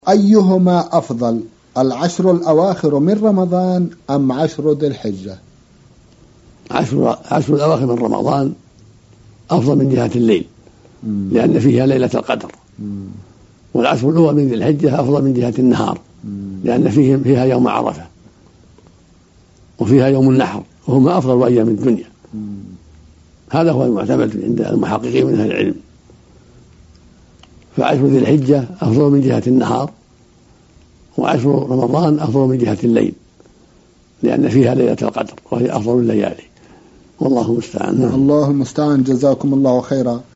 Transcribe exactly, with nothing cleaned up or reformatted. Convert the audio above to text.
أيهما أفضل، العشر الأواخر من رمضان أم عشر ذي الحجة؟ عشر, عشر الأواخر من رمضان أفضل من جهة الليل مم. لأن فيها ليلة القدر مم. والعشر الأول من ذي الحجة أفضل من جهة النهار مم. لأن فيه فيها يوم عرفة وفيها يوم النحر وهما أفضل أيام الدنيا مم. هذا هو المعتمد عند المحققين من أهل العلم. فعشر ذي الحجة أفضل من جهة النهار وعشر رمضان أفضل من جهة الليل لأن فيها ليلة القدر وهي أفضل الليالي والله المستعان. الله المستعان. جزاكم الله خيرا.